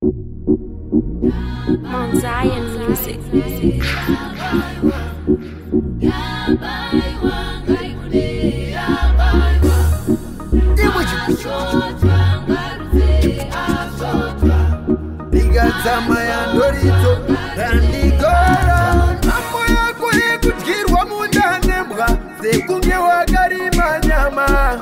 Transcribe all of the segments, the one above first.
On Zion Music. Bigatama ya Dorito Randigora Mambo yako yekukirwa mundanembwa Sekunge wagarima nyama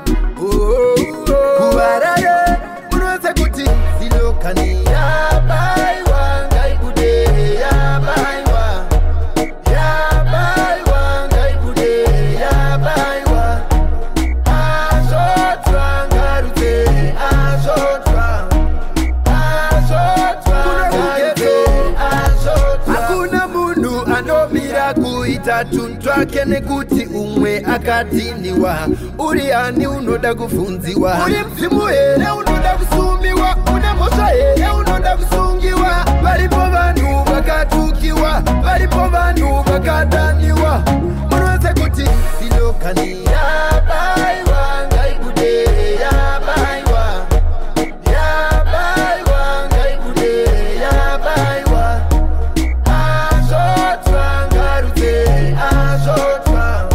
Kubarare Unweze kuti silokani ya baiwa Ngaibude ya baiwa Ya baiwa Ngaibude ya baiwa Azotwa ngarute Azotwa Hakuna mundu anomira kuita tuntwake nekuti umwe akatiniwa Uri ani unoda kufunziwa Uri mzimu here unoda kusumiwa Una mosha here unoda kusungiwa Varipo vanhu vakatukiwa Varipo vanhu vakadaniwa Munweze kuti silokani ya baiwa Ngaibude ya baiwa Ya baiwa Ngaibude ya baiwa Azotwa ngarute Azotwa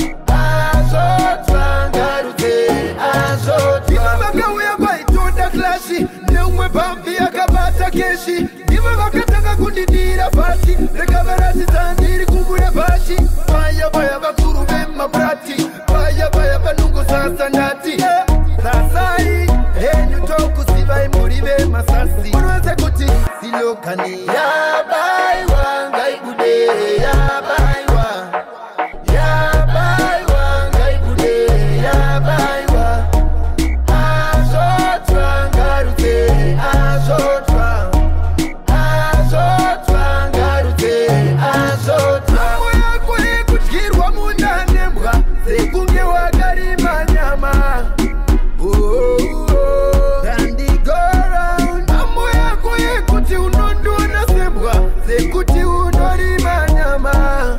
Azotwa ngarute Azotwa Iva vakauya vaitoda klashi Neumwe pambi akabata keshi Iva vakatanga kundidira pasi Rekavaradzidza ndiri kumbuya pashi Vaya vaya vakuru vemabrati Vaya vaya vanungo sasa ndati Sasai henyu tokusivai muri vemasasi Unweze kuti silokani ya baiwa Ngaibude ya baiwa Ya baiwa Ngaibude ya baiwa Azotwa ngarute Azotwa Azotwa ngarute Azotwa Mambo yako yekutyirwa mundanembwa Sekunge wagarima nyama Randigora Mambo yako yekuti unondona sembwa Sekuti unorima nyama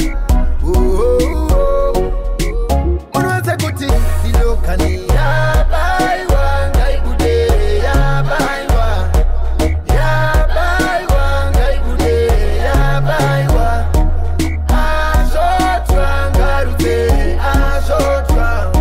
Unweze kuti silokani ya baiwa Ngaibude ya baiwa Ya baiwa Ngaibude ya baiwa Azotwa ngarute Azotwa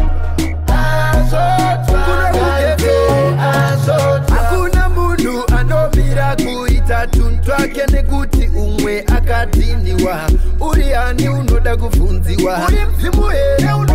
Azotwa ngarute Azotwa Hakuna mundu anomira kuita tuntwake nekuti umwe akatiniwa Uri ani unoda kufunziwa Uri mzimu here